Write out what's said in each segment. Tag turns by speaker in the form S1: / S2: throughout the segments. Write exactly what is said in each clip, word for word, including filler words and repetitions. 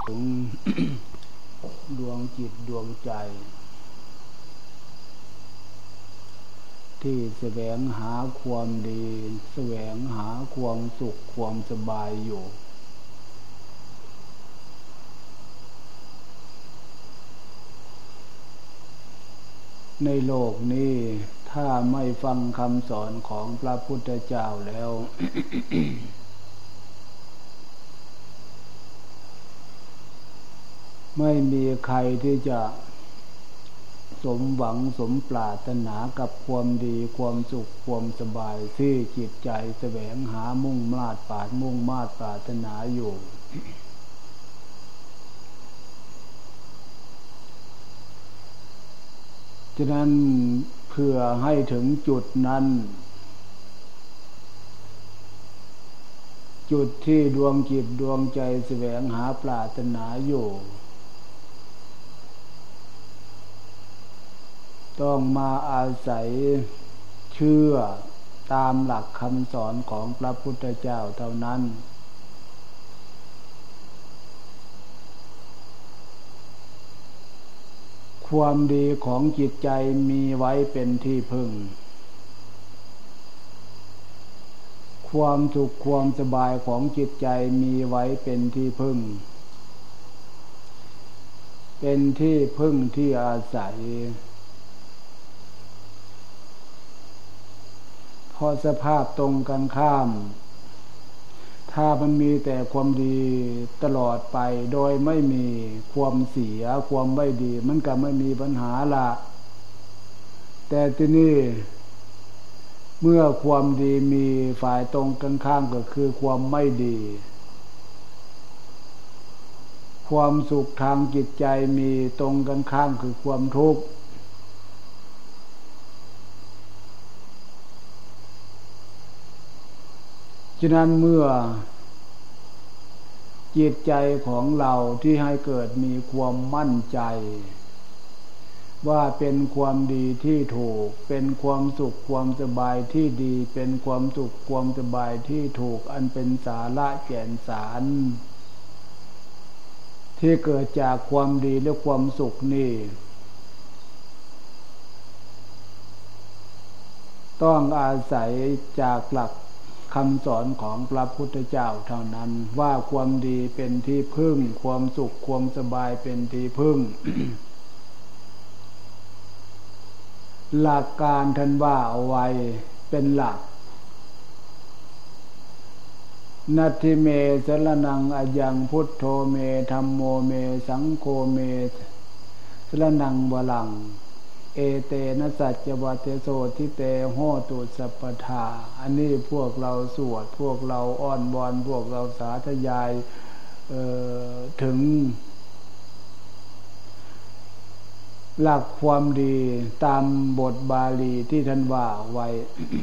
S1: ถึง ดวงจิตดวงใจที่แสวงหาความดีแสวงหาความสุขความสบายอยู่ในโลกนี้ถ้าไม่ฟังคำสอนของพระพุทธเจ้าแล้ว ไม่มีใครที่จะสมหวังสมปรารถนากับความดีความสุขความสบายที่จิตใจแสวงหามุ่งมา่ปรารถมุ่งมา่ปรารถนาอยู่ ฉะนั้นเพื่อให้ถึงจุดนั้นจุดที่ดวงจิตดวงใจแสวงหาปรารถนาอยู่ต้องมาอาศัยเชื่อตามหลักคำสอนของพระพุทธเจ้าเท่านั้นความดีของจิตใจมีไว้เป็นที่พึ่งความสุขความสบายของจิตใจมีไว้เป็นที่พึ่งเป็นที่พึ่งที่อาศัยพอสภาพตรงกันข้ามถ้ามันมีแต่ความดีตลอดไปโดยไม่มีความเสียความไม่ดีมันก็ไม่มีปัญหาละแต่ที่นี่เมื่อความดีมีฝ่ายตรงกันข้ามก็คือความไม่ดีความสุขทางจิตใจมีตรงกันข้ามคือความทุกข์ฉะนั้นเมื่อจิตใจของเราที่ให้เกิดมีความมั่นใจว่าเป็นความดีที่ถูกเป็นความสุขความสบายที่ดีเป็นความสุขความสบายที่ถูกอันเป็นสาระแก่นสารที่เกิดจากความดีและความสุขนี่ต้องอาศัยจากหลักคำสอนของพระพุทธเจ้าเท่านั้นว่าความดีเป็นที่พึ่งความสุขความสบายเป็นที่พึ่ง หลักการท่านว่าเอาไว้เป็นหลักนัตถิเมสรณังอะยังพุทโธเมธัมโมเมสังโฆเมสรณังวรังเอเตนะสัจจวัตเตโสทิเตโหตุสัพพทาอันนี้พวกเราสวดพวกเราอ้อนวอนพวกเราสาธยายเอ่อถึงหลักความดีตามบทบาลีที่ท่านว่าไว้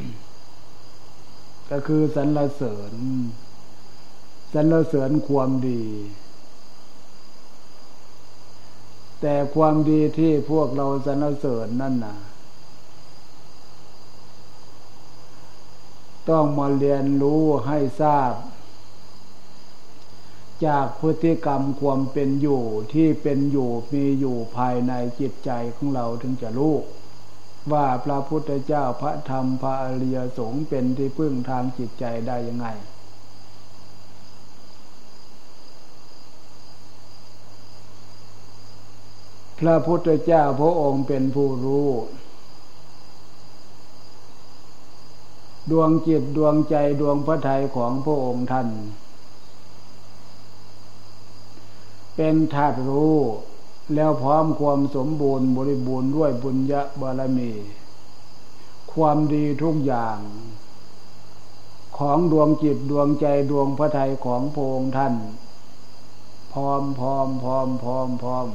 S1: ก็คือสรรเสริญสรรเสริญความดีแต่ความดีที่พวกเราสรรเสริญนั่นน่ะต้องมาเรียนรู้ให้ทราบจากพฤติกรรมความเป็นอยู่ที่เป็นอยู่มีอยู่ภายในจิตใจของเราถึงจะรู้ว่าพระพุทธเจ้าพระธรรมพระอริยสงฆ์เป็นที่พึ่งทางจิตใจได้ยังไงพระพุทธเจ้าพระองค์เป็นผู้รู้ดวงจิตดวงใจดวงพระทัยของพระองค์ท่านเป็นธาตุรู้แล้วพร้อมความสมบูรณ์บริบูรณ์ด้วยบุญญาบารมีความดีทุกอย่างของดวงจิตดวงใจดวงพระทัยของพระองค์ท่านพร้อมพร้อมพร้อมพร้อมพร้อม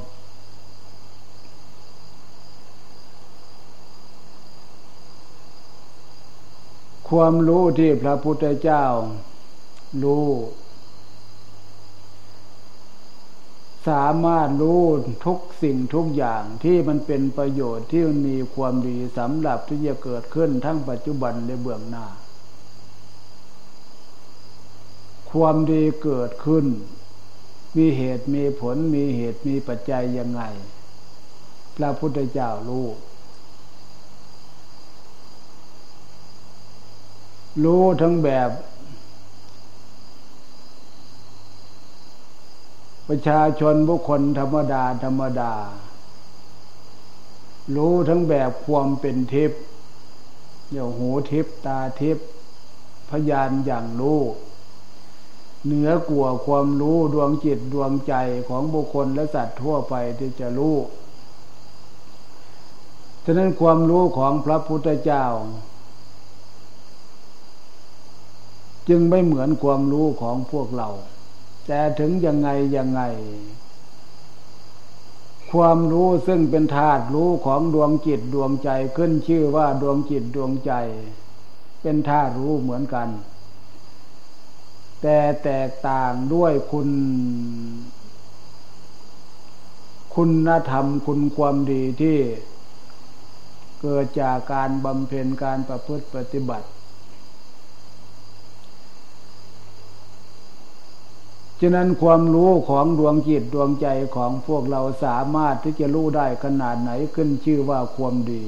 S1: ความรู้ที่พระพุทธเจ้ารู้สามารถรู้ทุกสิ่งทุกอย่างที่มันเป็นประโยชน์ที่มันมีความดีสำหรับที่จะเกิดขึ้นทั้งปัจจุบันและเบื้องหน้าความดีเกิดขึ้นมีเหตุมีผลมีเหตุมีปัจจัยยังไงพระพุทธเจ้ารู้รู้ทั้งแบบประชาชนบุคคลธรรมดาธรรมดารู้ทั้งแบบความเป็นทิพย์อย่างหูทิพย์ตาทิพย์พยานอย่างรู้เหนือกว่าความรู้ดวงจิตดวงใจของบุคคลและสัตว์ทั่วไปที่จะรู้ฉะนั้นความรู้ของพระพุทธเจ้าจึงไม่เหมือนความรู้ของพวกเราแต่ถึงยังไงยังไงความรู้ซึ่งเป็นธาตุรู้ของดวงจิตดวงใจขึ้นชื่อว่าดวงจิตดวงใจเป็นธาตุรู้เหมือนกันแต่แตกต่างด้วยคุณคุณธรรมคุณความดีที่เกิดจากการบำเพ็ญการประพฤติปฏิบัติฉะนั้นความรู้ของดวงจิตดวงใจของพวกเราสามารถที่จะรู้ได้ขนาดไหนขึ้นชื่อว่าความดี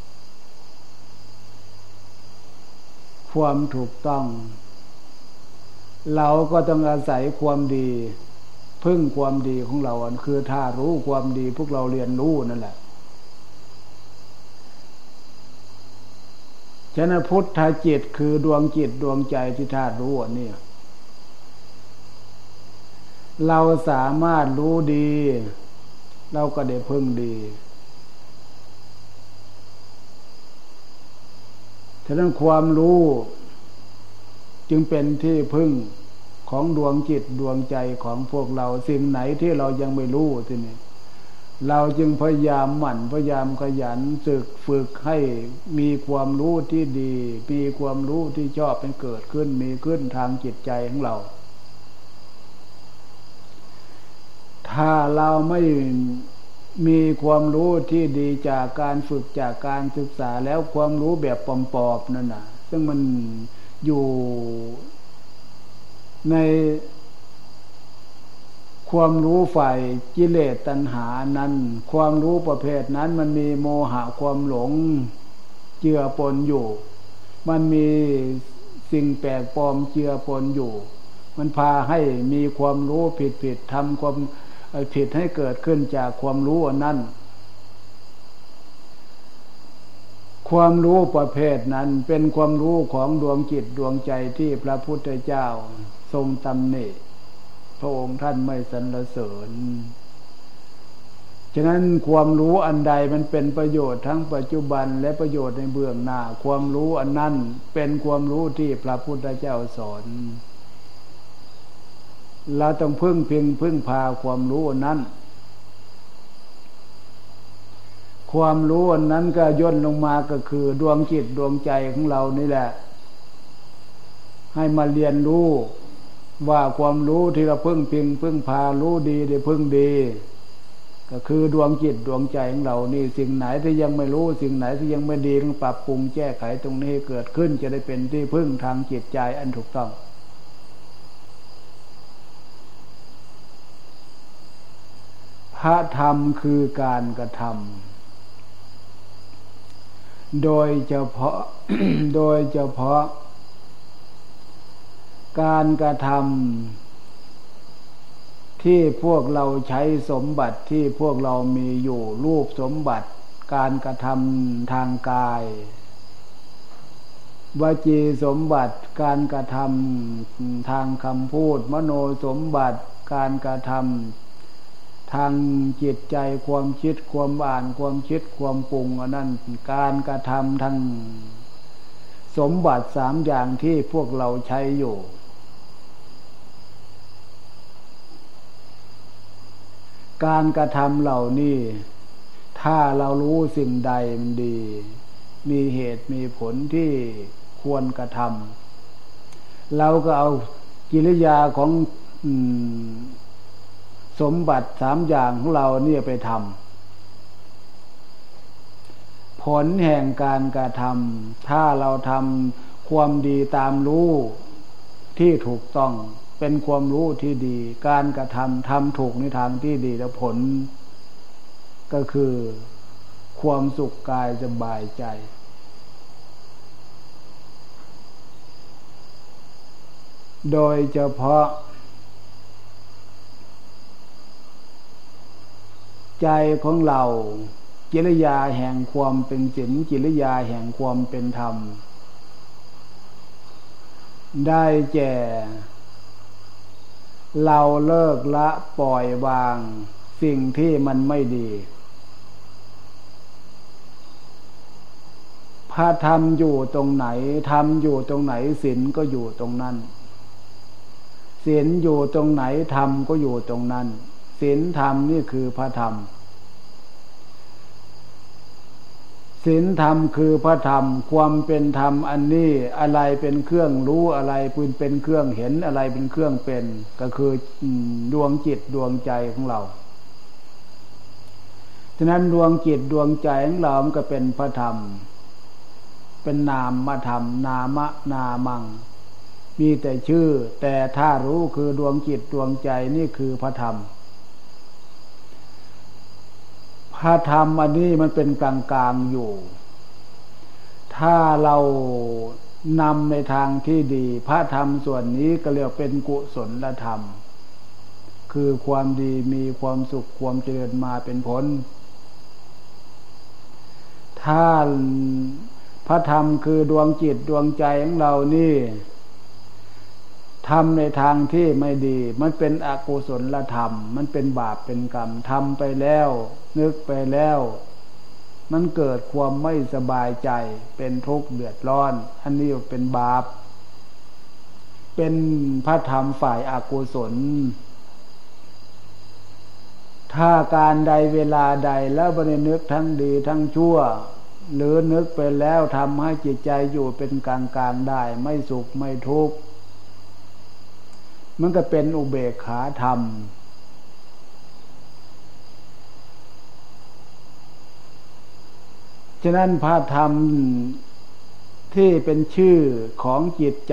S1: ความถูกต้องเราก็ต้องอาศัยความดีพึ่งความดีของเราอันคือถ้ารู้ความดีพวกเราเรียนรู้นั่นแหละฉะนั้นพุทธจิตคือดวงจิตดวงใจที่ธาตุรู้อันนี้เราสามารถรู้ดีเราก็ได้พึ่งดีฉะนั้นความรู้จึงเป็นที่พึ่งของดวงจิตดวงใจของพวกเราสิ่งไหนที่เรายังไม่รู้ทีนี้เราจึงพยายามหมั่นพยายามขยันฝึกฝึกให้มีความรู้ที่ดีมีความรู้ที่ชอบเป็นเกิดขึ้นมีขึ้นทางจิตใจของเราถ้าเราไม่มีความรู้ที่ดีจากการฝึกจากการศึกษาแล้วความรู้แบบปลอมๆนั่นน่ะซึ่งมันอยู่ในความรู้ฝ่ายกิเลสตัณหานั้นความรู้ประเภทนั้นมันมีโมหะความหลงเจือปนอยู่มันมีสิ่งแปลกปลอมเจือปนอยู่มันพาให้มีความรู้ผิดๆทำความผิดให้เกิดขึ้นจากความรู้นั้นความรู้ประเภทนั้นเป็นความรู้ของดวงจิตดวงใจที่พระพุทธเจ้าทรงตำหนิพระองค์ท่านไม่สรรเสริญฉะนั้นความรู้อันใดมันเป็นประโยชน์ทั้งปัจจุบันและประโยชน์ในเบื้องหน้าความรู้อันนั้นเป็นความรู้ที่พระพุทธเจ้าสอนเราต้องพึ่งพิงพึ่งพาความรู้นั้นความรู้นั้นก็ย่นลงมาก็คือดวงจิตดวงใจของเรานี่แหละให้มาเรียนรู้ว่าความรู้ที่เราพึ่งพิงพึ่งพารู้ดีได้พึ่งดีก็คือดวงจิตดวงใจของเรานี่สิ่งไหนที่ยังไม่รู้สิ่งไหนที่ยังไม่ดีต้องปรับปรุงแก้ไขตรงนี้เกิดขึ้นจะได้เป็นที่พึ่งทางจิตใจอันถูกต้องพระธรรมคือการกระทำโดยเฉพาะ โดยเฉพาะการกระทำที่พวกเราใช้สมบัติที่พวกเรามีอยู่รูปสมบัติการกระทำทางกายวจีสมบัติการกระทำทางคำพูดมโนสมบัติการกระทำทางจิตใจความคิดความอ่านความคิดความปรุงอันนั้นการกระทำทางสมบัติสามอย่างที่พวกเราใช้อยู่การกระทำเหล่านี้ถ้าเรารู้สิ่งใดมันดีมีเหตุมีผลที่ควรกระทำเราก็เอากิริยาของอืมสมบัติสามอย่างของเราเนี่ยไปทำผลแห่งการกระทำถ้าเราทำความดีตามรู้ที่ถูกต้องเป็นความรู้ที่ดีการกระทำทำถูกในทางที่ดีแล้วผลก็คือความสุขกายสบายใจโดยเฉพาะใจของเรากิริยาแห่งความเป็นศีลกิริยาแห่งความเป็นธรรมได้แก่เราเลิกละปล่อยวางสิ่งที่มันไม่ดีพระธรรมอยู่ตรงไหนธรรมอยู่ตรงไหนศีลก็อยู่ตรงนั้นศีลอยู่ตรงไหนธรรมก็อยู่ตรงนั้นศีลธรรมนี่คือพระธรรมศีลธรรมคือพระธรรมความเป็นธรรมอันนี้อะไรเป็นเครื่องรู้อะไรเป็นเครื่องเห็นอะไรเป็นเครื่องเป็นก็คือดวงจิตดวงใจของเราฉะนั้นดวงจิตดวงใจของเรามันก็เป็นพระธรรมเป็นนามธรรมนามะนามังมีแต่ชื่อแต่ถ้ารู้คือดวงจิตดวงใจนี่คือพระธรรมพระธรรมอันนี้มันเป็นกลางๆอยู่ถ้าเรานำในทางที่ดีพระธรรมส่วนนี้ก็เรียกเป็นกุศลธรรมคือความดีมีความสุขความเจริญมาเป็นผลถ้าพระธรรมคือดวงจิตดวงใจของเรานี่ทำในทางที่ไม่ดีมันเป็นอกุศลธรรมมันเป็นบาปเป็นกรรมทำไปแล้วนึกไปแล้วมันเกิดความไม่สบายใจเป็นทุกข์เดือดร้อนอันนี้เป็นบาปเป็นพระธรรมฝ่ายอกุศลถ้าการใดเวลาใดแล้วบ่ได้นึกทั้งดีทั้งชั่วหรือนึกไปแล้วทำให้จิตใจอยู่เป็นกลางๆได้ไม่สุขไม่ทุกข์มันก็เป็นอุเบกขาธรรมฉะนั้นพระธรรมที่เป็นชื่อของจิตใจ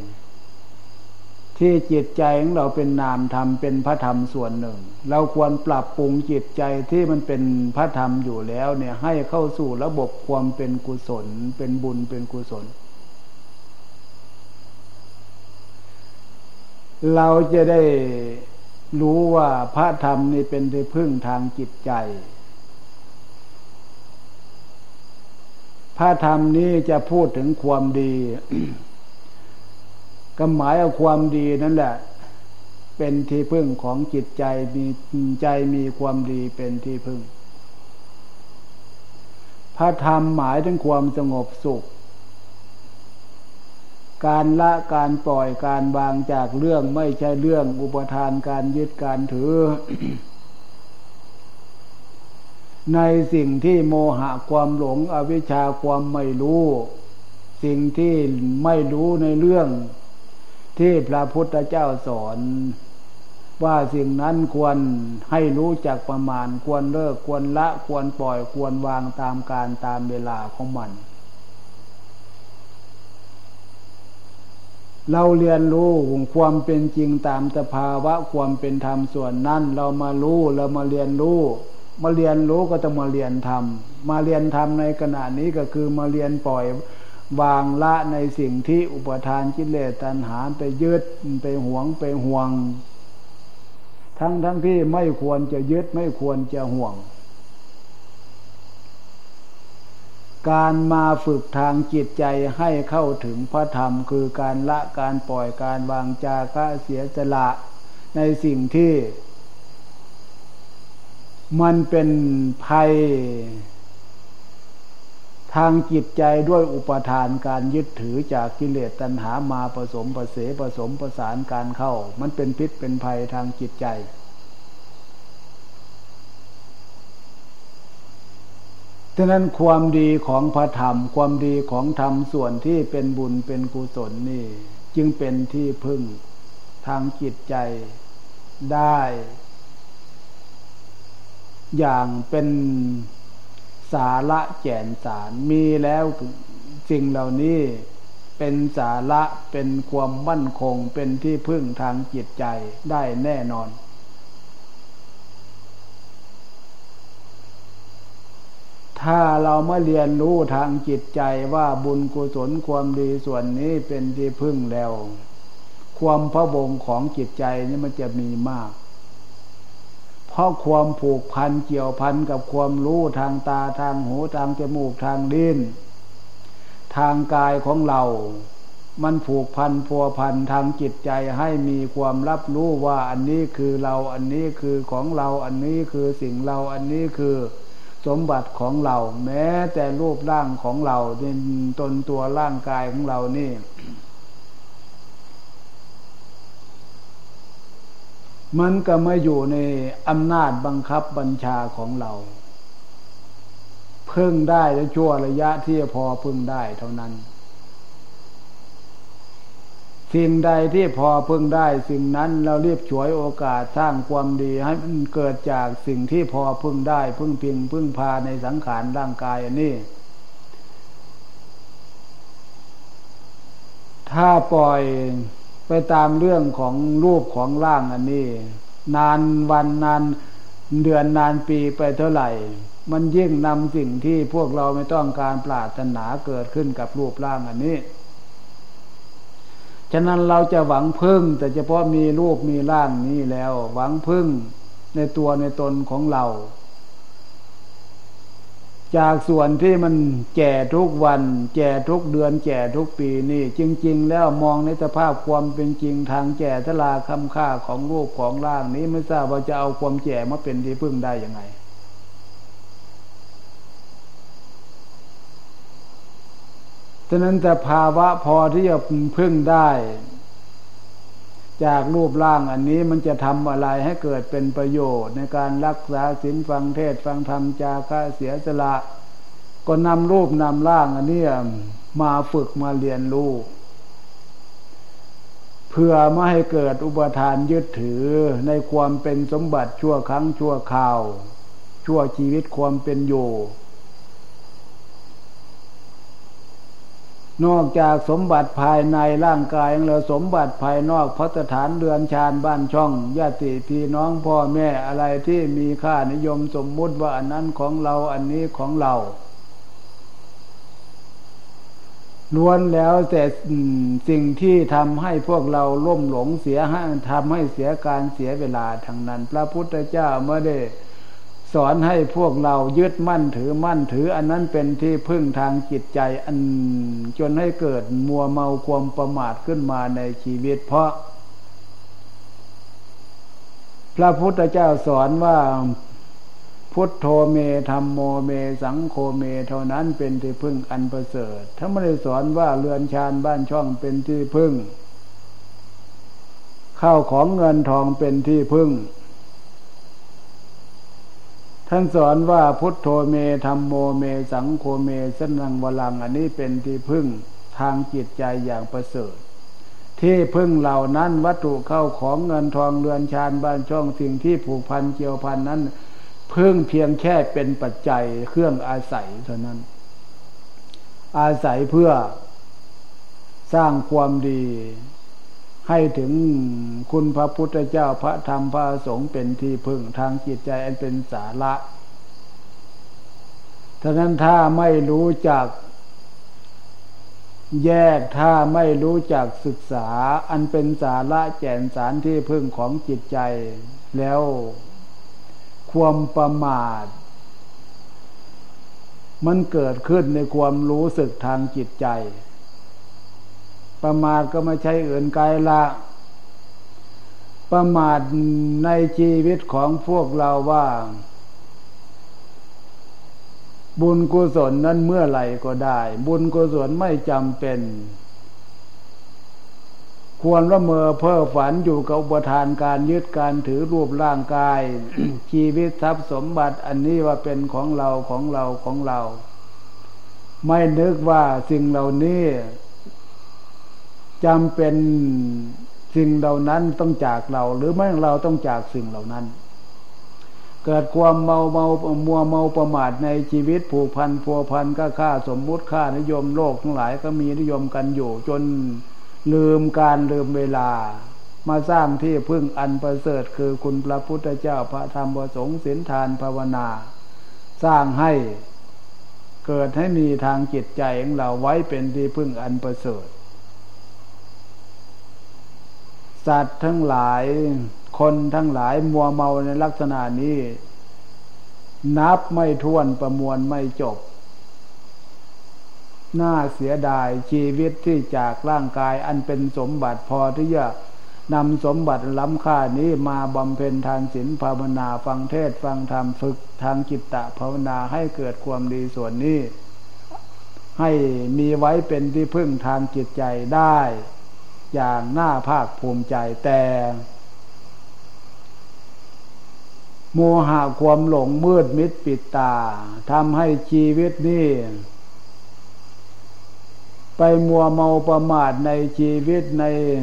S1: ที่จิตใจของเราเป็นนามธรรมเป็นพระธรรมส่วนหนึ่งเราควรปรับปรุงจิตใจที่มันเป็นพระธรรมอยู่แล้วเนี่ยให้เข้าสู่ระบบความเป็นกุศลเป็นบุญเป็นกุศลเราจะได้รู้ว่าพระธรรมนี่เป็นที่พึ่งทางจิตใจพระธรรมนี้จะพูดถึงความดี ก็หมายเอาความดีนั่นแหละเป็นที่พึ่งของจิตใจมีใจมีความดีเป็นที่พึ่งพระธรรมหมายถึงความสงบสุขการละการปล่อยการวางจากเรื่องไม่ใช่เรื่องอุปทานการยึดการถือ ในสิ่งที่โมหะความหลงอวิชชาความไม่รู้สิ่งที่ไม่รู้ในเรื่องที่พระพุทธเจ้าสอนว่าสิ่งนั้นควรให้รู้จักประมาณควรเลิกควรละควรปล่อยควรวางตามการตามเวลาของมันเราเรียนรู้ความเป็นจริงตามสภาวะความเป็นธรรมส่วนนั้นเรามารู้เรามาเรียนรู้มาเรียนรู้ก็ต้องมาเรียนธรรมมาเรียนธรรมในขณะนี้ก็คือมาเรียนปล่อยวางละในสิ่งที่อุปทานกิเลสตัณหาไปยึดไปหวงไปห่วงทั้งทั้งที่ไม่ควรจะยึดไม่ควรจะห่วงการมาฝึกทางจิตใจให้เข้าถึงพระธรรมคือการละการปล่อยการวางจากะเสียสละในสิ่งที่มันเป็นภัยทางจิตใจด้วยอุปทานการยึดถือจากกิเลสตัณหามาผสมผสมผสมประสานการเข้ามันเป็นพิษเป็นภัยทางจิตใจฉะนั้นความดีของพระธรรมความดีของธรรมส่วนที่เป็นบุญเป็นกุศลนี่จึงเป็นที่พึ่งทางจิตใจได้อย่างเป็นสาระแก่นสารมีแล้วสิ่งเหล่านี้เป็นสาระเป็นความมั่นคงเป็นที่พึ่งทางจิตใจได้แน่นอนถ้าเรามาเรียนรู้ทางจิตใจว่าบุญกุศลความดีส่วนนี้เป็นที่พึ่งแล้วความพะวงของจิตใจนี่มันจะมีมากเพราะความผูกพันเกี่ยวพันกับความรู้ทางตาทางหูทางจมูกทางลิ้นทางกายของเรามันผูกพันพัวพันทางจิตใจให้มีความรับรู้ว่าอันนี้คือเราอันนี้คือของเราอันนี้คือสิ่งเราอันนี้คือสมบัติของเราแม้แต่รูปร่างของเราเป็นตนตัวร่างกายของเรานี่มันก็ไม่อยู่ในอำนาจบังคับบัญชาของเราพึ่งได้และชั่วระยะที่พอพึ่งได้เท่านั้นสิ่งใดที่พอพึ่งได้สิ่งนั้นเรารีบฉวยโอกาสสร้างความดีให้มันเกิดจากสิ่งที่พอพึ่งได้พึ่งพิงพึ่งพาในสังขารร่างกายอันนี้ถ้าปล่อยไปตามเรื่องของรูปของร่างอันนี้นานวันนานเดือนนานปีไปเท่าไหร่มันยิ่งนำสิ่งที่พวกเราไม่ต้องการปรารถนาเกิดขึ้นกับรูปร่างอันนี้ฉะนั้นเราจะหวังพึ่งแต่เฉพาะมีรูปมีร่างนี้แล้วหวังพึ่งในตัวในตนของเราจากส่วนที่มันแก่ทุกวันแก่ทุกเดือนแก่ทุกปีนี่จริงๆแล้วมองในสภาพความเป็นจริงทางแก่ชราค่ำค่าของรูปของร่างนี้ไม่ทราบว่าจะเอาความแก่มาเป็นที่พึ่งได้ยังไงฉะนั้นแต่ภาวะพอที่จะพึ่งได้จากรูปร่างอันนี้มันจะทำอะไรให้เกิดเป็นประโยชน์ในการรักษาศีลฟังเทศน์ฟังธรรมจาคะเสียสละก็นำรูปนำร่างอันนี้มาฝึกมาเรียนรู้เพื่อไม่ให้เกิดอุปทานยึดถือในความเป็นสมบัติชั่วครั้งชั่วคราวชั่วชีวิตความเป็นอยู่นอกจากสมบัติภายในร่างกายแล้วสมบัติภายนอกภัตฐานเรือนชานบ้านช่องญาติพี่น้องพ่อแม่อะไรที่มีค่านิยมสมมุติว่าอันนั้นของเราอันนี้ของเราล้วนแล้วแต่สิ่งที่ทำให้พวกเราล่มหลงเสียให้ทำให้เสียการเสียเวลาทั้งนั้นพระพุทธเจ้าไม่ได้สอนให้พวกเรายึดมั่นถือมั่นถืออันนั้นเป็นที่พึ่งทางจิตใจอันจนให้เกิดมัวเมาความประมาทขึ้นมาในชีวิตเพราะพระพุทธเจ้าสอนว่าพุทโธเมธัมโมเมสังโฆเมเท่านั้นเป็นที่พึ่งอันประเสริฐถ้าไม่ได้สอนว่าเรือนชานบ้านช่องเป็นที่พึ่งข้าวของเงินทองเป็นที่พึ่งท่านสอนว่าพุทโธเมธัมโมเมสังโฆเมสนังวรังอันนี้เป็นที่พึ่งทางจิตใจอย่างประเสริฐที่พึ่งเหล่านั้นวัตถุเข้าของเงินทองเรือนชานบ้านช่องสิ่งที่ผูกพันเกี่ยวพันนั้นพึ่งเพียงแค่เป็นปัจจัยเครื่องอาศัยเท่านั้นอาศัยเพื่อสร้างความดีให้ถึงคุณพระพุทธเจ้าพระธรรมพระสงฆ์เป็นที่พึ่งทางจิตใจอันเป็นสาระฉะนั้นถ้าไม่รู้จักแยกถ้าไม่รู้จักศึกษาอันเป็นสาระแก่นสารที่พึ่งของจิตใจแล้วความประมาทมันเกิดขึ้นในความรู้สึกทางจิตใจประมาทก็ไม่ใช่อื่นไกลละประมาทในชีวิตของพวกเราว่าบุญกุศลนั้นเมื่อไหร่ก็ได้บุญกุศลไม่จำเป็นควรละเมอเพ้อฝันอยู่กับอุปทานการยึดการถือรูปร่างกาย ชีวิตทรัพย์สมบัติอันนี้ว่าเป็นของเราของเราของเราไม่นึกว่าสิ่งเหล่านี้จำเป็นสิ่งเหล่านั้นต้องจากเราหรือไม่เราต้องจากสิ่งเหล่านั้นเกิดความเมาเมามัวเมาประมาทในชีวิตผูกพันพัวพันก็ค่าสมมุติค่านิยมโลกทั้งหลายก็มีนิยมกันอยู่จนลืมการลืมเวลามาสร้างที่พึ่งอันประเสริฐคือคุณพระพุทธเจ้าพระธรรมพระสงฆ์ศีลทานภาวนาสร้างให้เกิดให้มีทางจิตใจของเราไว้เป็นที่พึ่งอันประเสริฐสัตว์ทั้งหลายคนทั้งหลายมัวเมาในลักษณะนี้นับไม่ถ้วนประมวลไม่จบน่าเสียดายชีวิตที่จากร่างกายอันเป็นสมบัติพอที่จะนำสมบัติล้ำค่านี้มาบำเพ็ญทานศีลภาวนาฟังเทศฟังธรรมฝึกทางจิตตภาวนาให้เกิดความดีส่วนนี้ให้มีไว้เป็นที่พึ่งทางจิตใจได้อย่างน่าภาคภูมิใจแต่โมหะความหลงมืดมิดปิดตาทำให้ชีวิตนี้ไปมัวเมาประมาทในชีวิตใน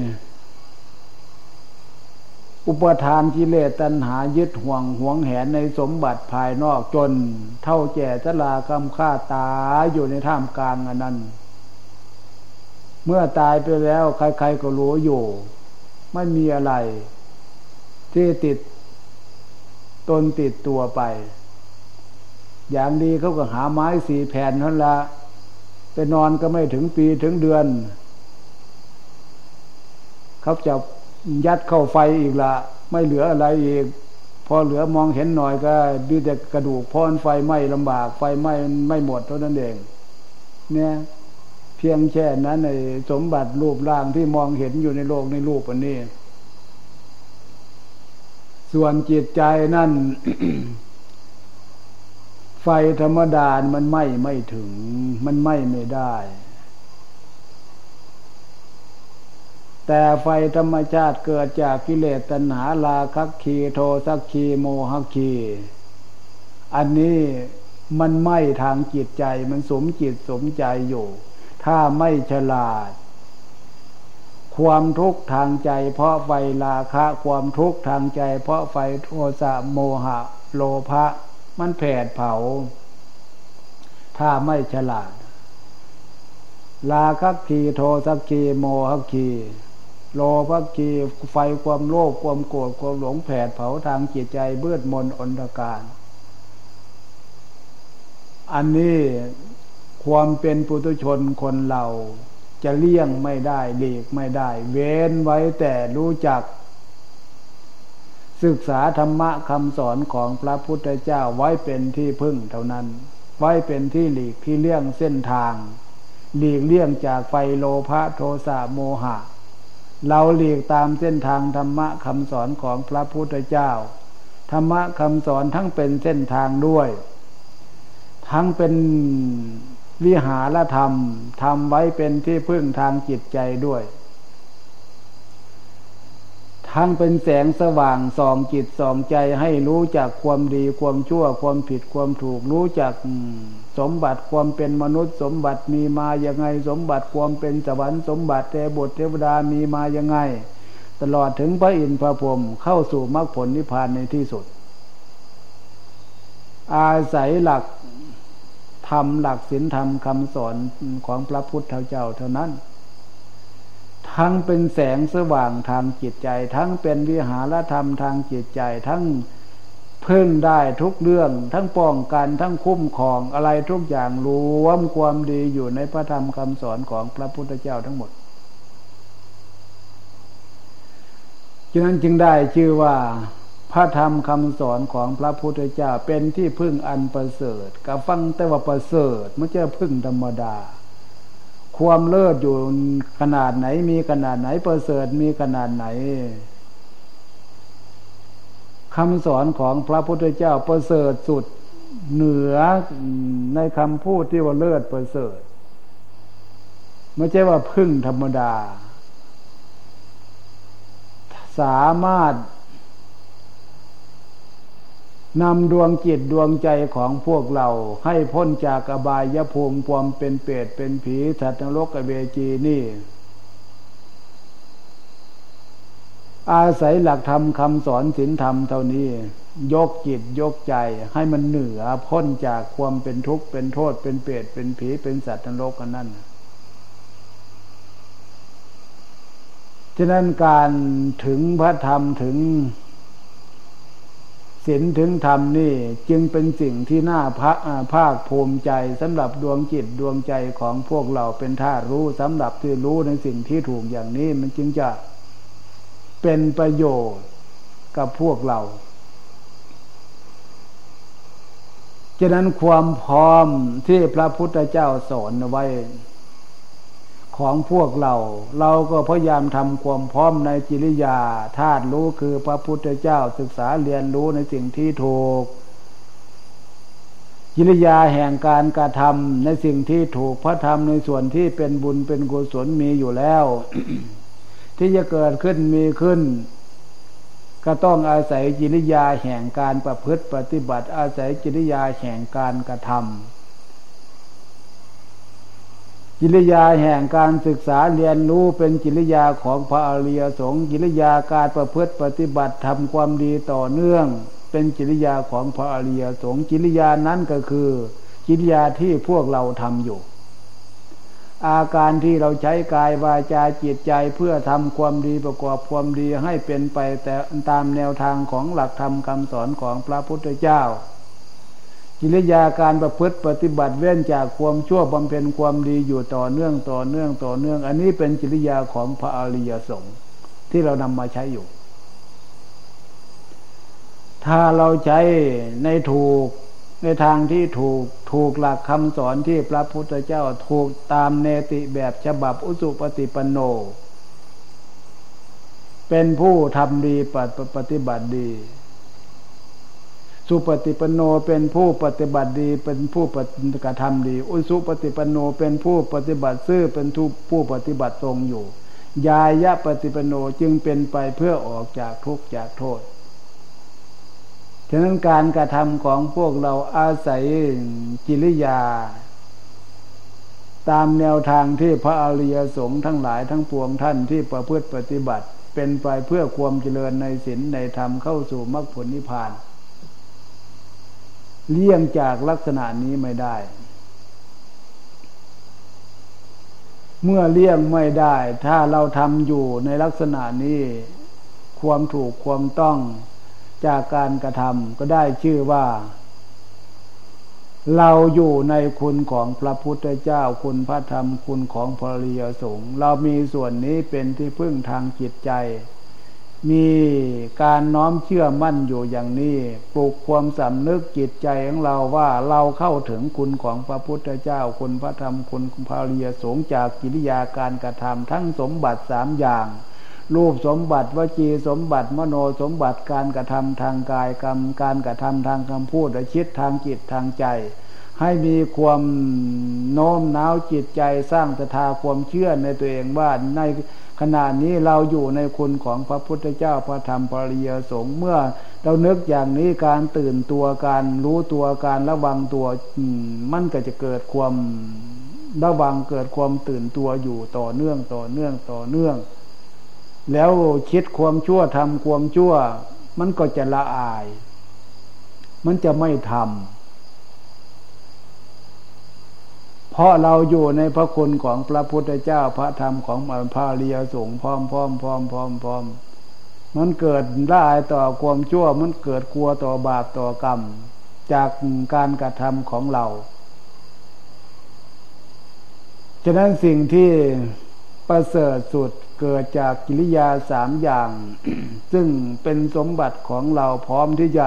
S1: อุปทานกิเลสตัณหายึดห่วงหวงแหนในสมบัติภายนอกจนเท่าแก่ชรากำฆ่าตายอยู่ในท่ามกลางอันนั้นเมื่อตายไปแล้วใครๆก็รู้อยู่ไม่มีอะไรที่ติดตนติดตัวไปอย่างดีเขาก็หาไม้สี่แผ่นนั่นละไปนอนก็ไม่ถึงปีถึงเดือนเขาจะยัดเข้าไฟอีกละไม่เหลืออะไรอีกพอเหลือมองเห็นหน่อยก็มีแต่กระดูกพรไฟไหม้ลำบากไฟไหม้ไม่หมดเท่านั้นเองเนี่ยเพียงแค่นั้นในสมบัติรูปร่างที่มองเห็นอยู่ในโลกในรูปอันนี้ส่วนจิตใจนั่น ไฟธรรมดามันไหม้ไม่ถึงมันไหม้ไม่ได้แต่ไฟธรรมชาติเกิดจากกิเลสตัณหาราคะคีโทสักคีโมหคีอันนี้มันไหม้ทางจิตใจมันสมจิตสมใจอยู่ถ้าไม่ฉลาดความทุกข์ทางใจเพราะไฟราคะความทุกข์ทางใจเพราะไฟโทสะโมหะโลภะมันแผดเผาถ้าไม่ฉลาดราคะคีโทสักคีโมหคีโลภะคีไฟความโลภความโกรธความหลงแผดเผาทางจิตใจเบืดมนอนตการอันนี้ความเป็นปุถุชนคนเราจะเลี่ยงไม่ได้หลีกไม่ได้เว้นไว้แต่รู้จักศึกษาธรรมะคำสอนของพระพุทธเจ้าไว้เป็นที่พึ่งเท่านั้นไว้เป็นที่หลีกที่เลี่ยงเส้นทางหลีกเลี่ยงจากไฟโลภะโทสะโมหะเราหลีกตามเส้นทางธรรมะคำสอนของพระพุทธเจ้าธรรมะคำสอนทั้งเป็นเส้นทางด้วยทั้งเป็นวิหารธรรมทำไว้เป็นที่พึ่งทางจิตใจด้วยทั้งเป็นแสงสว่างส่องจิตส่องใจให้รู้จักความดีความชั่วความผิดความถูกรู้จักสมบัติความเป็นมนุษย์สมบัติมีมาอย่างไงสมบัติความเป็นสวรรค์สมบัติเทพบุตรเทวดามีมาอย่างไงตลอดถึงพระอินทร์พระพรหมเข้าสู่มรรคผลนิพพานในที่สุดอาศัยหลักธรรมหลักศีลธรรมคำสอนของพระพุทธเจ้าเท่านั้นทั้งเป็นแสงสว่างทางจิตใจทั้งเป็นวิหารธรรมทางจิตใจทั้งพึ่งได้ทุกเรื่องทั้งป้องกันทั้งคุ้มครองอะไรทุกอย่างรวมความดีอยู่ในพระธรรมคำสอนของพระพุทธเจ้าทั้งหมดฉะนั้นจึงได้ชื่อว่าพระธรรมคำสอนของพระพุทธเจ้าเป็นที่พึ่งอันประเสริฐกับฟังแต่ว่าประเสริฐไม่ใช่พึ่งธรรมดาความเลิศอยู่ขนาดไหนมีขนาดไหนประเสริฐมีขนาดไหนคำสอนของพระพุทธเจ้าประเสริฐสุดเหนือในคำพูดที่ว่าเลิศประเสริฐไม่ใช่ว่าพึ่งธรรมดาสามารถนำดวงจิตดวงใจของพวกเราให้พ้นจากอบายภูมิความเป็นเปรตเป็นผีสัตว์นรกอเวจีนี่อาศัยหลักธรรมคำสอนศีลธรรมเท่านี้ยกจิตยกใจให้มันเหนือพ้นจากความเป็นทุกข์เป็นโทษเป็นเปรตเป็นผีเป็นสัตว์นรกกันนั่นฉะนั้นการถึงพระธรรมถึงศีลถึงธรรมนี่จึงเป็นสิ่งที่น่าภาคภูมิใจสำหรับดวงจิตดวงใจของพวกเราเป็นธาตุรู้สำหรับที่รู้ในสิ่งที่ถูกอย่างนี้มันจึงจะเป็นประโยชน์กับพวกเราฉะนั้นความพร้อมที่พระพุทธเจ้าสอนไว้ของพวกเราเราก็พยายามทำความพร้อมในกิริยาธาตุรู้คือพระพุทธเจ้าศึกษาเรียนรู้ในสิ่งที่ถูกกิริยาแห่งการกระทำในสิ่งที่ถูกพระธรรมในส่วนที่เป็นบุญเป็นกุศลมีอยู่แล้ว ที่จะเกิดขึ้นมีขึ้นก็ต้องอาศัยกิริยาแห่งการประพฤติปฏิบัติอาศัยกิริยาแห่งการกระทำกิริยาแห่งการศึกษาเรียนรู้เป็นกิริยาของพระอริยสงฆ์กิริยาการประพฤติปฏิบัติทำความดีต่อเนื่องเป็นกิริยาของพระอริยสงฆ์กิริยานั้นก็คือกิริยาที่พวกเราทำอยู่อาการที่เราใช้กายวาจาจิตใจเพื่อทำความดีประกอบความดีให้เป็นไปแต่ตามแนวทางของหลักธรรมคำสอนของพระพุทธเจ้ากิริยาการประพฤติปฏิบัติเว้นจากความชั่วบำเพ็ญความดีอยู่ต่อเนื่องต่อเนื่องต่อเนื่องอันนี้เป็นกิริยาของพระอริยสงฆ์ที่เรานำมาใช้อยู่ถ้าเราใช้ในถูกในทางที่ถูกถูกหลักคำสอนที่พระพุทธเจ้าถูกตามเนติแบบฉบับอุสุปฏิปันโนเป็นผู้ทำดีปฏิบัติดีสุปฏิปันโนเป็นผู้ปฏิบัติดีเป็นผู้ปฏิกระทำดีอุสุปฏิปันโนเป็นผู้ปฏิบัติซื่อเป็นผู้ปฏิบัติตรงอยู่ยายะปฏิปันโนจึงเป็นไปเพื่อออกจากทุกข์จากโทษฉะนั้นการกระทำของพวกเราอาศัยกิริยาตามแนวทางที่พระอริยสงฆ์ทั้งหลายทั้งปวงท่านที่ประพฤติปฏิบัติเป็นไปเพื่อความเจริญในศีลในธรรมเข้าสู่มรรคผลนิพพานเลี่ยงจากลักษณะนี้ไม่ได้เมื่อเลี่ยงไม่ได้ถ้าเราทำอยู่ในลักษณะนี้ความถูกความต้องจากการกระทำก็ได้ชื่อว่าเราอยู่ในคุณของพระพุทธเจ้าคุณพระธรรมคุณของพระอริยสงฆ์เรามีส่วนนี้เป็นที่พึ่งทางจิตใจมีการน้อมเชื่อมั่นอยู่อย่างนี้ปลูกความสำนึกจิตใจของเราว่าเราเข้าถึงคุณของพระพุทธเจ้าคุณพระธรรมคุณพระอริยสงฆ์จากกิริยาการกระทำทั้งสมบัติสามอย่างรูปสมบัติวจีสมบัติมโนสมบัติการกระทำทางกายกรรมการกระทำทางคำพูดและคิดทางจิตทางใจให้มีความโน้มน้าวจิตใจสร้างศรัทธาความเชื่อในตัวเองว่าในขณะนี้เราอยู่ในคุณของพระพุทธเจ้าพระธรรมพระอริยสงฆ์เมื่อเรานึกอย่างนี้การตื่นตัวการรู้ตัวการระวังตัวมันก็จะเกิดความระวังเกิดความตื่นตัวอยู่ต่อเนื่องต่อเนื่องต่อเนื่องแล้วคิดความชั่วทำความชั่วมันก็จะละอายมันจะไม่ทำเพราะเราอยู่ในพระคุณของพระพุทธเจ้าพระธรรมของพระอริยสงฆ์พร้อมพร้อมพร้อมพร้อมพร้อมมันเกิดละอายต่อความชั่วมันเกิดกลัวต่อบาปต่อกรรมจากการกระทำของเราฉะนั้นสิ่งที่ประเสริฐสุดเกิดจากกิริยาสามอย่าง ซึ่งเป็นสมบัติของเราพร้อมที่จะ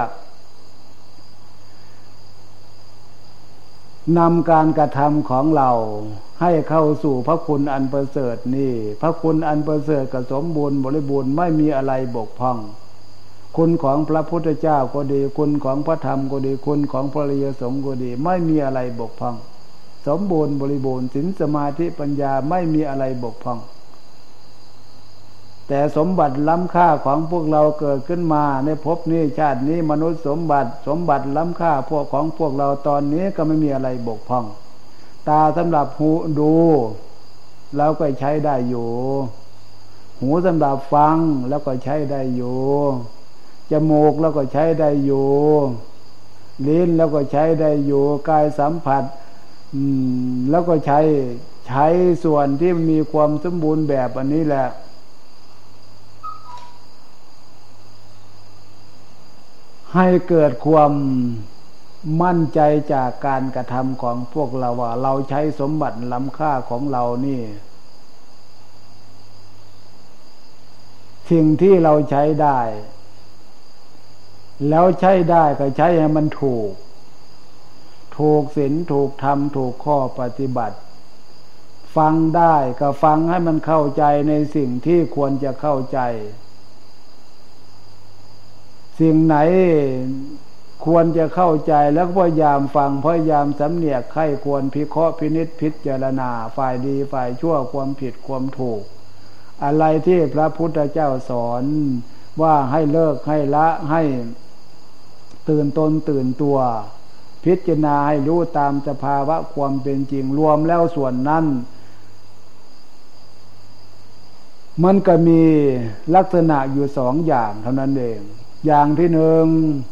S1: นำการกระทำของเราให้เข้าสู่พระคุณอันประเสริฐนี่พระคุณอันประเสริฐกับสมบูรณ์บริบูรณ์ไม่มีอะไรบกพร่องคุณของพระพุทธเจ้าก็ดีคุณของพระธรรมก็ดีคุณของพระอริยสงฆ์ก็ดีไม่มีอะไรบกพร่องสมบูรณ์บริบูรณ์ศีลสมาธิปัญญาไม่มีอะไรบกพร่องแต่สมบัติล้ำค่าของพวกเราเกิดขึ้นมาในภพนี้ชาตินี้มนุษย์สมบัติสมบัติล้ำค่าพวกของพวกเราตอนนี้ก็ไม่มีอะไรบกพร่องตาสำหรับหูดูเราก็ใช้ได้อยู่หูสำหรับฟังแล้วก็ใช้ได้อยู่จมูกแล้วก็ใช้ได้อยู่ลิ้นแล้วก็ใช้ได้อยู่กายสัมผัสแล้วก็ใช้ใช้ส่วนที่มีความสมบูรณ์แบบอันนี้แหละให้เกิดความมั่นใจจากการกระทำของพวกเราว่าเราใช้สมบัติล้ำค่าของเรานี่สิ่งที่เราใช้ได้แล้วใช้ได้ก็ใช้ให้มันถูกถูกศีลถูกธรรมถูกข้อปฏิบัติฟังได้ก็ฟังให้มันเข้าใจในสิ่งที่ควรจะเข้าใจสิ่งไหนควรจะเข้าใจแล้วพยายามฟังพยายามสำเนียกไข้ควรพิเคราะห์พินิจพิจารณาฝ่ายดีฝ่ายชั่วความผิดความถูกอะไรที่พระพุทธเจ้าสอนว่าให้เลิกให้ละให้ตื่นตนตื่นตัวพิจารณาให้รู้ตามสภาวะความเป็นจริงรวมแล้วส่วนนั้นมันก็มีลักษณะอยู่สองอย่างเท่านั้นเองอย่างที่หนึ่ง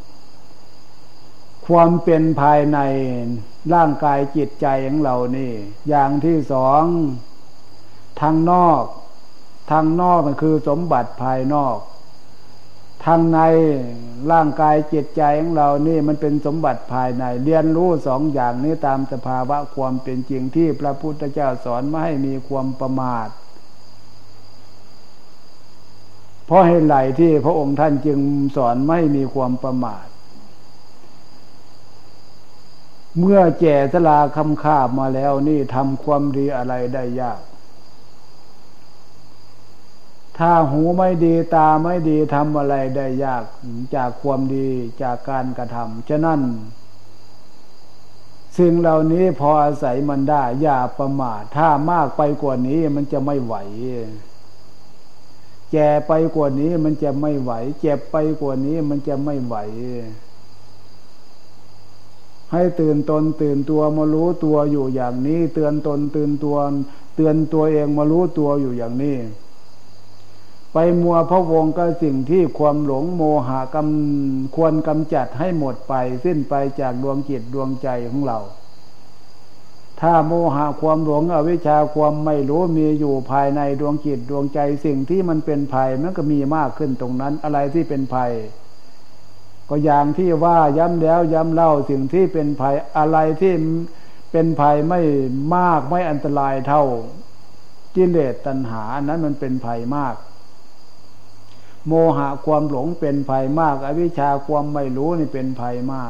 S1: ความเป็นภายในร่างกายจิตใจของเรานี่อย่างที่สองทางนอกทางนอกมันคือสมบัติภายนอกทางในร่างกายจิตใจของเรานี่มันเป็นสมบัติภายในเรียนรู้สองอย่างนี้ตามสภาวะความเป็นจริงที่พระพุทธเจ้าสอนไม่ให้มีความประมาทเพราะเหตุไรที่พระองค์ท่านจึงสอนไม่มีความประมาทเมื่อแก่ชราคำคาบมาแล้วนี่ทำความดีอะไรได้ยากถ้าหูไม่ดีตาไม่ดีทำอะไรได้ยากจากความดีจากการกระทำฉะนั้นสิ่งเหล่านี้พออาศัยมันได้อย่าประมาทถ้ามากไปกว่านี้มันจะไม่ไหวแก่ไปกว่านี้มันจะไม่ไหวเจ็บไปกว่านี้มันจะไม่ไหวให้ตื่นตนตื่นตัวมารู้ตัวอยู่อย่างนี้เตือนตนตื่นตัวเตือนตัวเองมารู้ตัวอยู่อย่างนี้ไปมัวพะวงกับสิ่งที่ความหลงโมหะกำควรกำจัดให้หมดไปสิ้นไปจากดวงจิตดวงใจของเราถ้าโมหะความหลงอวิชชาความไม่รู้มีอยู่ภายในดวงจิตดวงใจสิ่งที่มันเป็นภัยมันก็มีมากขึ้นตรงนั้นอะไรที่เป็นภัยก็อย่างที่ว่าย้ำแล้วย้ำเล่าสิ่งที่เป็นภัยอะไรที่เป็นภัยไม่มากไม่อันตรายเท่ากิเลสตัณหานั้นมันเป็นภัยมากโมหะความหลงเป็นภัยมากอวิชชาความไม่รู้นี่เป็นภัยมาก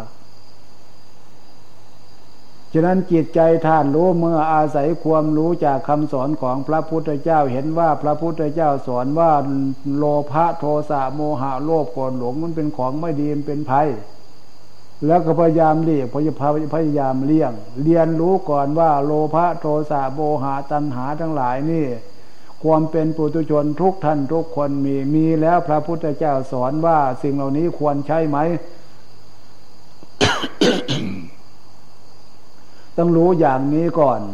S1: ฉะนั้นจิตใจท่านรู้เมื่ออาศัยความรู้จากคำสอนของพระพุทธเจ้าเห็นว่าพระพุทธเจ้าสอนว่าโลภะโทสะโมหะโลภโกรธหลงมันเป็นของไม่ดีมันเป็นภัยแล้วก็พยายามเลี่ยงพยายามเลี่ยงเรียนรู้ก่อนว่าโลภะโทสะโมหะตัณหาทั้งหลายนี่ความเป็นปุถุชนทุกท่านทุกคนมีมีแล้วพระพุทธเจ้าสอนว่าสิ่งเหล่านี้ควรใช้ไหม ต้องรู้อย่างนี้ก่อน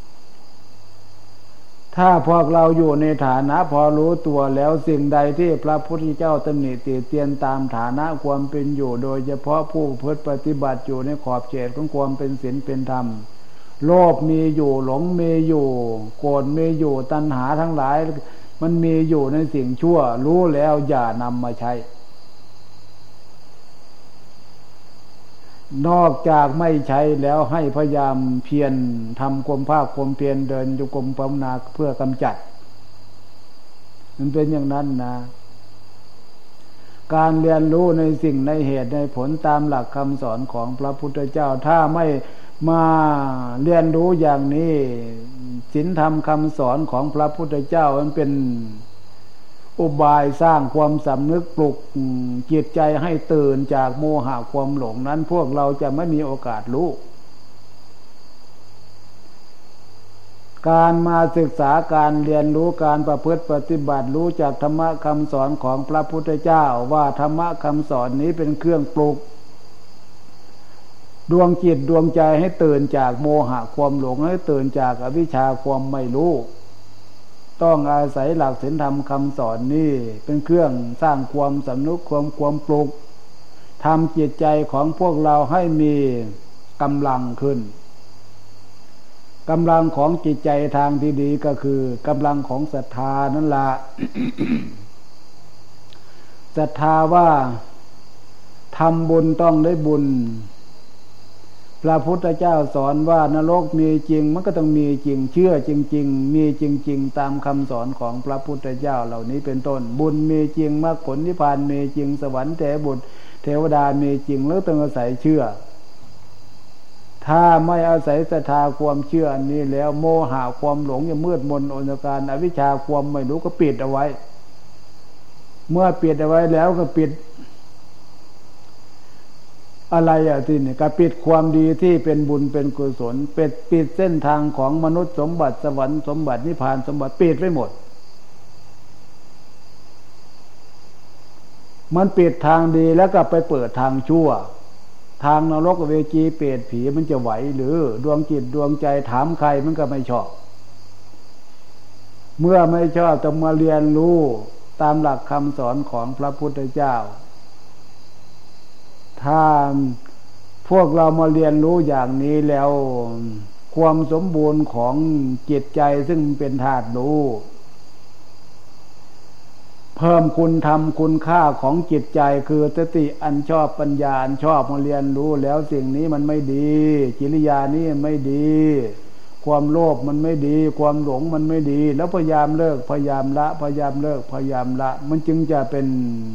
S1: ถ้าพวกเราอยู่ในฐานะพอรู้ตัวแล้วสิ่งใดที่พระพุทธเจ้าตำหนิติเตียนตามฐานะความเป็นอยู่โดยเฉพาะผู้พฤติปฏิบัติอยู่ในขอบเขตของความเป็นศีลเป็นธรรมโลภมีอยู่หลงมีอยู่โกรธมีอยู่ตัณหาทั้งหลายมันมีอยู่ในสิ่งชั่วรู้แล้วอย่านำมาใช้นอกจากไม่ใช้แล้วให้พยายามเพียรทำความภาคความเพียรเดินจงกรมภาวนาเพื่อกำจัดมันเป็นอย่างนั้นนะการเรียนรู้ในสิ่งในเหตุในผลตามหลักคำสอนของพระพุทธเจ้าถ้าไม่มาเรียนรู้อย่างนี้ศีลธรรมคำสอนของพระพุทธเจ้ามันเป็นอุบายสร้างความสำนึกปลุกจิตใจให้ตื่นจากโมหะความหลงนั้นพวกเราจะไม่มีโอกาสรู้การมาศึกษาการเรียนรู้การประพฤติปฏิบัติรู้จากธรรมะคำสอนของพระพุทธเจ้าว่าธรรมะคำสอนนี้เป็นเครื่องปลุกดวงจิตดวงใจให้ตื่นจากโมหะความหลงให้ตื่นจากอวิชชาความไม่รู้ต้องอาศัยหลักศีลธรรมคำสอนนี่เป็นเครื่องสร้างความสำนึกความความปลุกทำจิตใจของพวกเราให้มีกำลังขึ้นกำลังของจิตใจทางที่ดีก็คือกำลังของศรัทธานั่นละ ศรัทธาว่าทำบุญต้องได้บุญพระพุทธเจ้าสอนว่านรกมีจริงมันก็ต้องมีจริงเชื่อจริงๆมีจริงๆตามคำสอนของพระพุทธเจ้าเหล่านี้เป็นต้นบุญมีจริงมรรคผลนิพพานมีจริงสวรรค์เทวบุตรเทวดามีจริงแล้วต้องอาศัยเชื่อถ้าไม่อาศัยศรัทธาความเชื่ออันนี้แล้วโมหะความหลงจะมืดมนอนตการอวิชชาความไม่รู้ก็ปิดเอาไว้เมื่อปิดเอาไว้แล้วก็ปิดอะไรอ่ะที่นี่ก็ปิดความดีที่เป็นบุญเป็นกุศลปิดปิดเส้นทางของมนุษย์สมบัติสวรรค์สมบัตินิพพานสมบัติปิดไว้หมดมันปิดทางดีแล้วก็ไปเปิดทางชั่วทางนรกเวจีเปรตผีมันจะไหวหรือดวงจิตดวงใจถามใครมันก็ไม่ชอบเมื่อไม่ชอบต้องมาเรียนรู้ตามหลักคำสอนของพระพุทธเจ้าถ้าพวกเรามาเรียนรู้อย่างนี้แล้วความสมบูรณ์ของจิตใจซึ่งเป็นธาตุรู้เพิ่มคุณธรรมคุณค่าของจิตใจคือสติอันชอบปัญญาอันชอบมาเรียนรู้แล้วสิ่งนี้มันไม่ดีกิริยานี้ไม่ดีความโลภมันไม่ดีความหลงมันไม่ดีแล้วพยายามเลิกพยายามละพยายามเลิกพยายามละมันจึงจะเป็น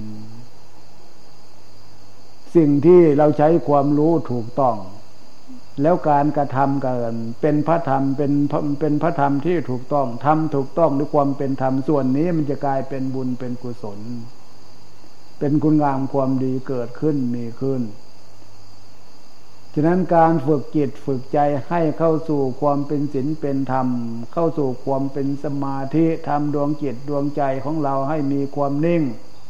S1: สิ่งที่เราใช้ความรู้ถูกต้องแล้วการกระทำกันเป็นพระธรรมเป็นเป็นพระธรรมที่ถูกต้องทำถูกต้องด้วยความเป็นธรรมส่วนนี้มันจะกลายเป็นบุญเป็นกุศลเป็นคุณงามความดีเกิดขึ้นมีขึ้นฉะนั้นการฝึกจิตฝึกใจให้เข้าสู่ความเป็นศีลเป็นธรรมเข้าสู่ความเป็นสมาธิทำดวงจิตดวงใจของเราให้มีความนิ่ง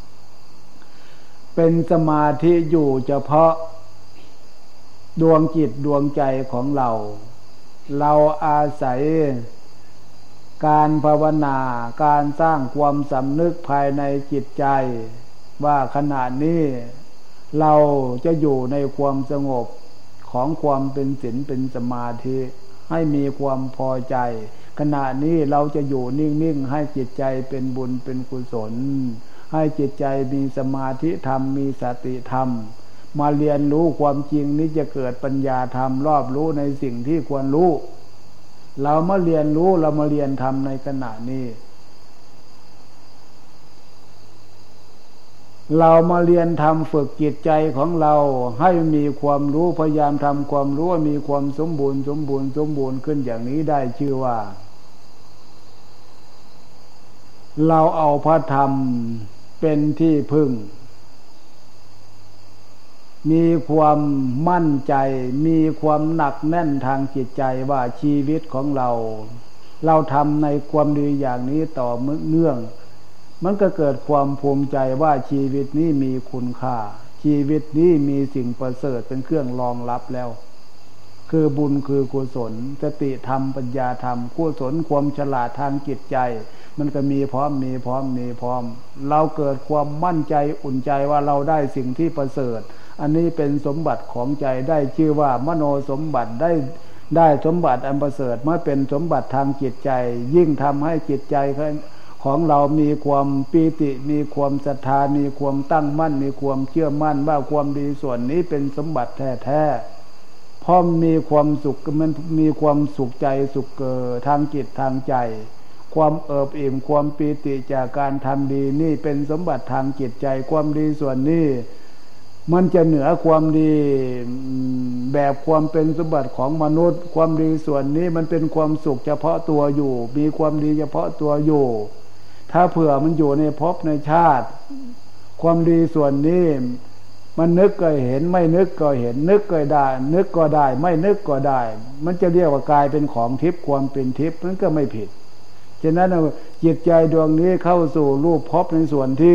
S1: เป็นสมาธิอยู่เฉพาะดวงจิตดวงใจของเราเราอาศัยการภาวนาการสร้างความสำนึกภายในจิตใจว่าขณะนี้เราจะอยู่ในความสงบของความเป็นศีลเป็นสมาธิให้มีความพอใจขณะนี้เราจะอยู่นิ่งๆให้จิตใจเป็นบุญเป็นกุศลให้จิตใจมีสมาธิธรรมมีสติธรรมมาเรียนรู้ความจริงนี้จะเกิดปัญญาธรรมรอบรู้ในสิ่งที่ควรรู้เรามาเรียนรู้เรามาเรียนธรรมในขณะนี้เรามาเรียนธรรมฝึกจิตใจของเราให้มีความรู้พยายามทำความรู้มีความสมบูรณ์สมบูรณ์สมบูรณ์ขึ้นอย่างนี้ได้ชื่อว่าเราเอาพระธรรมเป็นที่พึ่งมีความมั่นใจมีความหนักแน่นทางจิตใจว่าชีวิตของเราเราทำในความดีอย่างนี้ต่อเนื่องมันก็เกิดความภูมิใจว่าชีวิตนี้มีคุณค่าชีวิตนี้มีสิ่งประเสริฐเป็นเครื่องรองรับแล้วคือบุญคือกุศลสติธรรมปัญญาธรรมกุศลความฉลาดทางจิตใจมันก็มีพร้อมมีพร้อมมีพร้อมเราเกิดความมั่นใจอุ่นใจว่าเราได้สิ่งที่ประเสริฐอันนี้เป็นสมบัติของใจได้ชื่อว่ามโนสมบัติได้ได้สมบัติอันประเสริฐเมื่อเป็นสมบัติทางจิตใจยิ่งทำให้จิตใจของเรามีความปีติมีความศรัทธามีความตั้งมั่นมีความเชื่อมั่นว่าความดีส่วนนี้เป็นสมบัติแท้ๆพร้อมมีความสุขมันมีความสุขใจสุขเกิดทางจิตทางใจความเอิบอิ่มความปีติจากการทำดีนี่เป็นสมบัติทางจิตใจความดีส่วนนี้มันจะเหนือความดีแบบความเป็นสมบัติของมนุษย์ความดีส่วนนี้มันเป็นความสุขเฉพาะตัวอยู่มีความดีเฉพาะตัวอยู่ถ้าเผื่อมันอยู่ในภพในชาติความดีส่วนนี้มันนึกก็เห็นไม่นึกก็เห็นนึกก็ได้นึกก็ได้ไม่นึกก็ได้มันจะเรียกว่ากายเป็นของทิพย์ความเป็นทิพย์มันก็ไม่ผิดฉะนั้นจิตใจดวงนี้เข้าสู่รูปภพในส่วนที่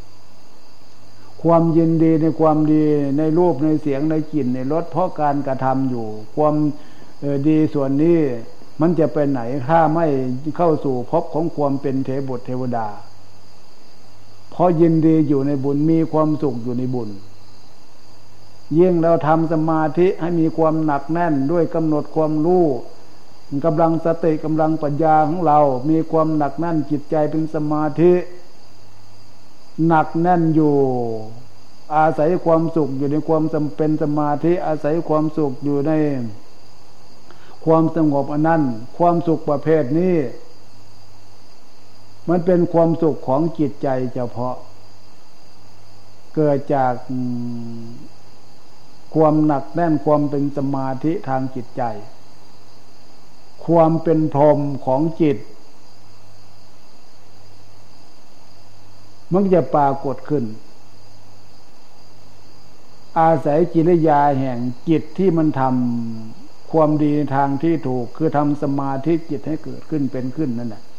S1: ความยินดีในความดีในรูปในเสียงในกลิ่นในรสเพราะการกระทำอยู่ความดีส่วนนี้มันจะไปไหนถ้าไม่เข้าสู่ภพของความเป็นเทพบุตรเทวดาเพราะยินดีอยู่ในบุญมีความสุขอยู่ในบุญยิ่งเราทำสมาธิให้มีความหนักแน่นด้วยกำหนดความรู้กำลังสติกำลังปัญญาของเรามีความหนักแน่นจิตใจเป็นสมาธิหนักแน่นอยู่อาศัยความสุขอยู่ในความเป็นสมาธิอาศัยความสุขอยู่ในความสงบอันนั้นความสุขประเภทนี้มันเป็นความสุขของจิตใจเฉพาะเกิดจากความหนักแน่นความเป็นสมาธิทางจิตใจความเป็นพรหมของจิตมันจะปรากฏขึ้นอาศัยกิริยาแห่งจิตที่มันทำความดีในทางที่ถูกคือทำสมาธิจิตให้เกิดขึ้นเป็นขึ้นนั่นแหละ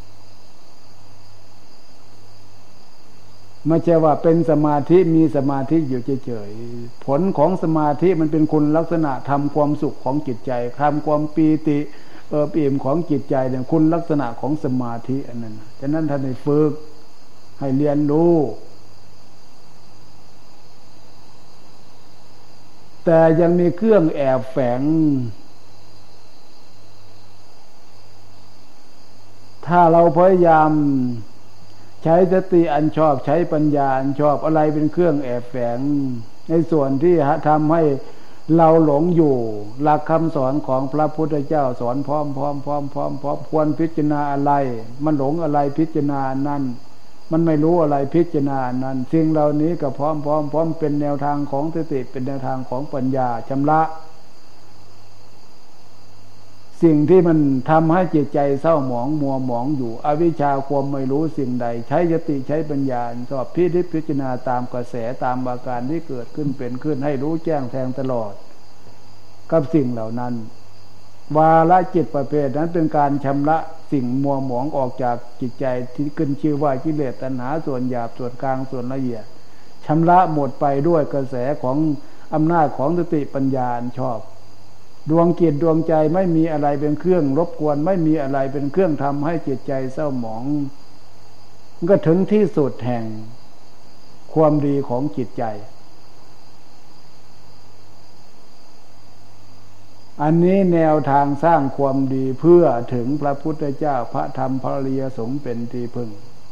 S1: ไม่ใช่ว่าเป็นสมาธิมีสมาธิอยู่เฉยๆผลของสมาธิมันเป็นคุณลักษณะทำความสุขของจิตใจทำความปีติเอิบอิ่มของจิตใจเนี่ยคุณลักษณะของสมาธิอันนั้นฉะนั้นท่านให้ฝึกให้เรียนรู้แต่ยังมีเครื่องแอบแฝงถ้าเราพยายามใช้สติอันชอบใช้ปัญญาอันชอบอะไรเป็นเครื่องแอบแฝงในส่วนที่ทำให้เราหลงอยู่หลักคำสอนของพระพุทธเจ้าสอนพร้อมพร้อมพร้อมพร้อมพร้อมควรพิจารณาอะไรมันหลงอะไรพิจารณานั้นมันไม่รู้อะไรพิจารณานั้นสิ่งเหล่านี้ก็พร้อมพร้อมพร้อมเป็นแนวทางของสติเป็นแนวทางของปัญญาชำระสิ่งที่มันทำให้จิตใจเศร้าหมองมัวหมองอยู่อวิชชาความไม่รู้สิ่งใดใช้สติใช้ปัญญาชอบพิจิตรพิจารณาตามกระแสตามอาการที่เกิดขึ้นเป็นขึ้นให้รู้แจ้งแทงตลอดกับสิ่งเหล่านั้นวาระจิตประเภทนั้นเป็นการชำระสิ่งมัวหมองออกจากจิตใจที่ขึ้นชื่อว่ากิเลสตัณหาส่วนหยาบส่วนกลางส่วนละเอียดชำระหมดไปด้วยกระแสของอำนาจของสติปัญญาชอบดวงจิตดวงใจไม่มีอะไรเป็นเครื่องรบกวนไม่มีอะไรเป็นเครื่องทำให้จิตใจเศร้าหมองก็ถึงที่สุดแห่งความดีของจิตใจอันนี้แนวทางสร้างความดีเพื่อถึงพระพุทธเจ้าพระธรรมพระอริยสงฆ์เป็นที่พึ่ง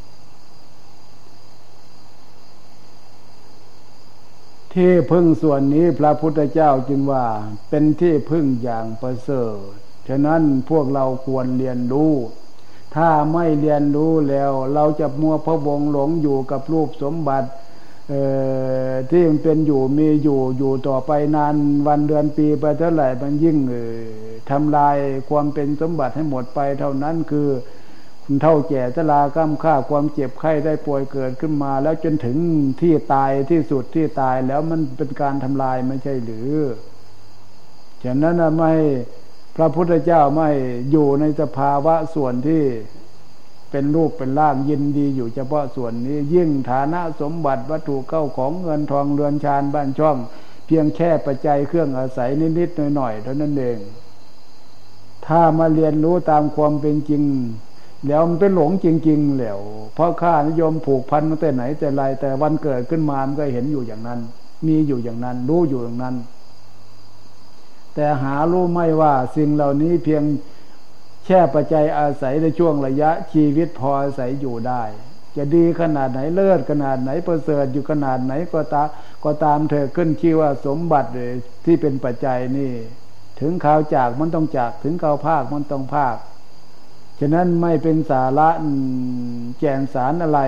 S1: ที่พึ่งส่วนนี้พระพุทธเจ้าจึงว่าเป็นที่พึ่งอย่างประเสริฐฉะนั้นพวกเราควรเรียนรู้ถ้าไม่เรียนรู้แล้วเราจะมัวพะวงหลงอยู่กับรูปสมบัติที่มันเป็นอยู่มีอยู่อยู่ต่อไปนานวันเดือนปีไปเท่าไหร่มันยิ่งทำลายความเป็นสมบัติให้หมดไปเท่านั้นคือเท่าแก่ชราก้ำค่าความเจ็บไข้ได้ป่วยเกิดขึ้นมาแล้วจนถึงที่ตายที่สุดที่ตายแล้วมันเป็นการทำลายไม่ใช่หรือฉะนั้นไม่พระพุทธเจ้าไม่อยู่ในสภาวะส่วนที่เป็นรูปเป็นร่างยินดีอยู่เฉพาะส่วนนี้ยิ่งฐานะสมบัติวัตถุเข้าของเงินทองเรือนชานบ้านช่องเพียงแค่ปัจจัยเครื่องอาศัยนิดๆหน่อยๆเท่านั้นเองถ้ามาเรียนรู้ตามความเป็นจริงแล้วมันเป็นหลงจริงๆแล้วเพราะข้านิยมผูกพันมาแต่ไหนแต่ไรแต่วันเกิดขึ้นมามันก็เห็นอยู่อย่างนั้นมีอยู่อย่างนั้นรู้อยู่อย่างนั้นแต่หารู้ไม่ว่าสิ่งเหล่านี้เพียงแค่ปัจจัยอาศัยในช่วงระยะชีวิตพออาศัยอยู่ได้จะดีขนาดไหนเลิศขนาดไหนประเสริฐอยู่ขนาดไหนก็ตาก็ตามเธอขึ้นชื่อว่าสมบัติที่เป็นปัจจัยนี่ถึงข่าวจากมันต้องจากถึงข่าวภาคมันต้องภาคฉะนั้นไม่เป็นสาระแก่นสารอะไร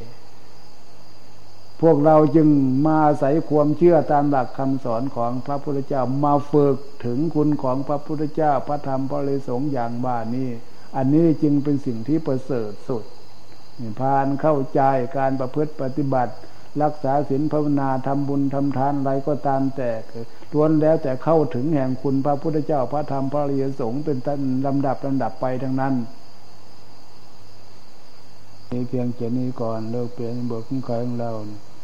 S1: พวกเราจึงมาอาศัยความเชื่อตามหลักคำสอนของพระพุทธเจ้ามาฝึกถึงคุณของพระพุทธเจ้าพระธรรมพระอริยสงฆ์อย่างบ้านี้อันนี้จึงเป็นสิ่งที่ประเสริฐสุดพานเข้าใจการประพฤติปฏิบัติรักษาศีลภาวนาทำบุญทำทานอะไรก็ตามแต่ล้วนแล้วแต่เข้าถึงแห่งคุณพระพุทธเจ้าพระธรรมพระอริยสงฆ์เป็นลำดับลำดับไปทั้งนั้นเพียงแค่นี้ก่อนเลิกเปลี่ยนบทของใครของเรา